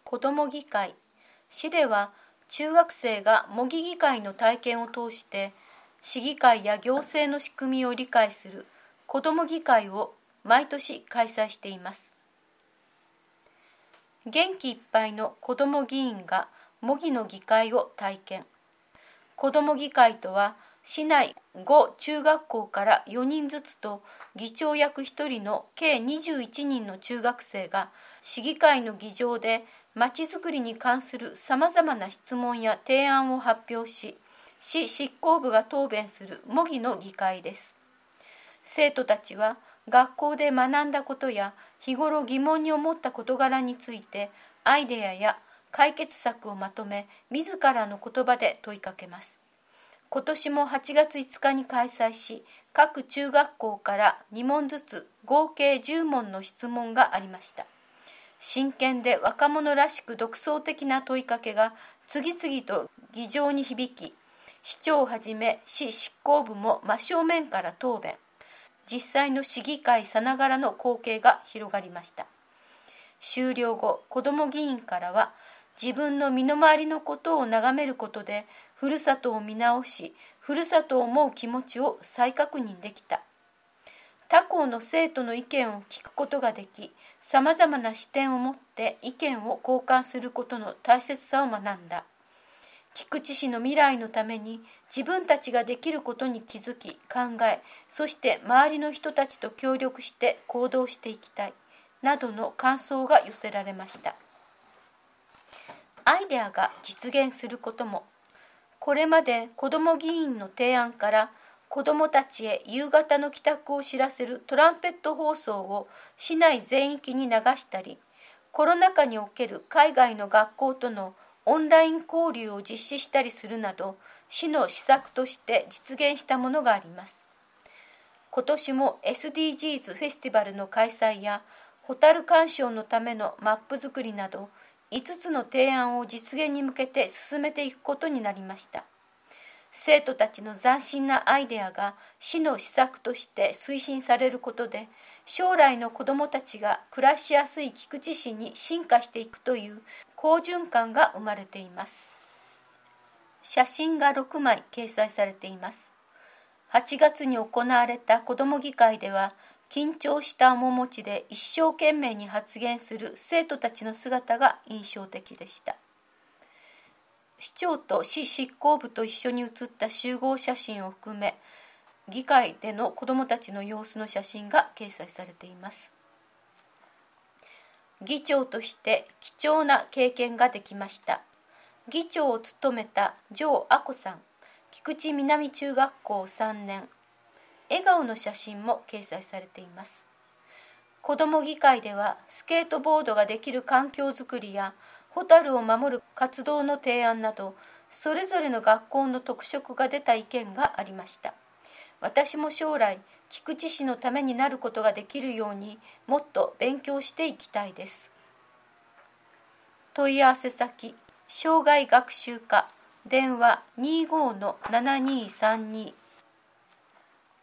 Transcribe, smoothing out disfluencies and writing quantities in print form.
子ども議会。市では中学生が模擬議会の体験を通して市議会や行政の仕組みを理解する子ども議会を毎年開催しています。元気いっぱいの子ども議員が模擬の議会を体験。子ども議会とは、市内5中学校から4人ずつと議長役1人の計21人の中学生が市議会の議場でまちづくりに関するさまざまな質問や提案を発表し、市執行部が答弁する模擬の議会です。生徒たちは学校で学んだことや日頃疑問に思った事柄についてアイデアや解決策をまとめ、自らの言葉で問いかけます。今年も8月5日に開催し、各中学校から2問ずつ合計10問の質問がありました。真剣で若者らしく独創的な問いかけが次々と議場に響き、市長をはじめ市執行部も真正面から答弁。実際の市議会さながらの光景が広がりました。終了後、子ども議員からは、自分の身の回りのことを眺めることで、ふるさとを見直し、ふるさとを思う気持ちを再確認できた。他校の生徒の意見を聞くことができ、さまざまな視点を持って意見を交換することの大切さを学んだ。菊池市の未来のために自分たちができることに気づき、考え、そして周りの人たちと協力して行動していきたい、などの感想が寄せられました。アイデアが実現することも。これまで子ども議員の提案から子どもたちへ夕方の帰宅を知らせるトランペット放送を市内全域に流したり、コロナ禍における海外の学校とのオンライン交流を実施したりするなど、市の施策として実現したものがあります。今年も SDGs フェスティバルの開催やホタル鑑賞のためのマップ作りなど、5つの提案を実現に向けて進めていくことになりました。生徒たちの斬新なアイデアが市の施策として推進されることで、将来の子どもたちが暮らしやすい菊池市に進化していくという好循環が生まれています。写真が6枚掲載されています。8月に行われた子ども議会では、緊張した面持ちで一生懸命に発言する生徒たちの姿が印象的でした。市長と市執行部と一緒に写った集合写真を含め、議会での子どもたちの様子の写真が掲載されています。議長として貴重な経験ができました。議長を務めた城亜子さん、菊池南中学校3年。笑顔の写真も掲載されています。子ども議会ではスケートボードができる環境づくりやホタルを守る活動の提案など、それぞれの学校の特色が出た意見がありました。私も将来菊池市のためになることができるようにもっと勉強していきたいです。問い合わせ先、障害学習課、電話 25-7232